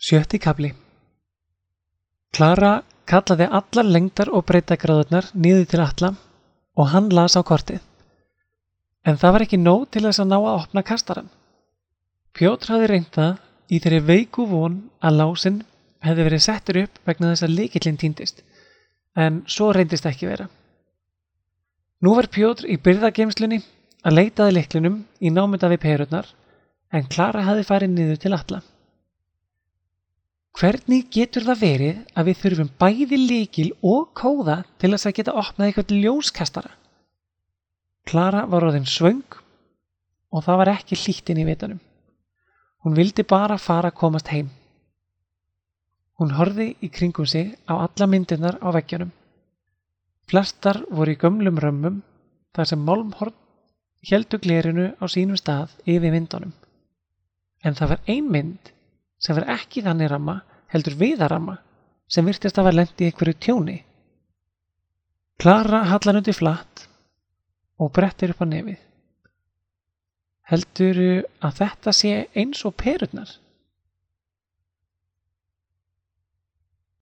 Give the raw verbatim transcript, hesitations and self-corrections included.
Sjötti kafli. Klara kallaði allar lengdar og breiddargráðurnar niður til Atla og hann las á kortið. En það var ekki nóg til þess að ná að opna kastarann. Pjótr hafði reynt það í þeirri veiku von að lásinn hefði verið settur upp vegna þess að lykillinn týndist, en svo reyndist ekki vera. Nú var Pjótr í birgðageymslunni að leita að lyklinum í námunda við perurnar, en Klara hafði farið niður til Atla. Hvernig getur það verið að við þurfum bæði lykil og kóða til þess að geta opnað eitthvað ljóskastara? Klara var orðin svöng og það var ekki hlýtt inn í vitanum. Hún vildi bara fara að komast heim. Hún horfði í kringum sig á alla myndirnar á veggjunum. Flestar voru í gömlum römmum þar sem málmhorn héldu glerinu á sínum stað yfir myndunum. En það var ein mynd sem var ekki þannig ramma, heldur viðaramma, sem virtist að var lent í einhverju tjóni. Klara hallar undir flatt og brettir upp á nefið. Heldurðu að þetta sé eins og perurnar?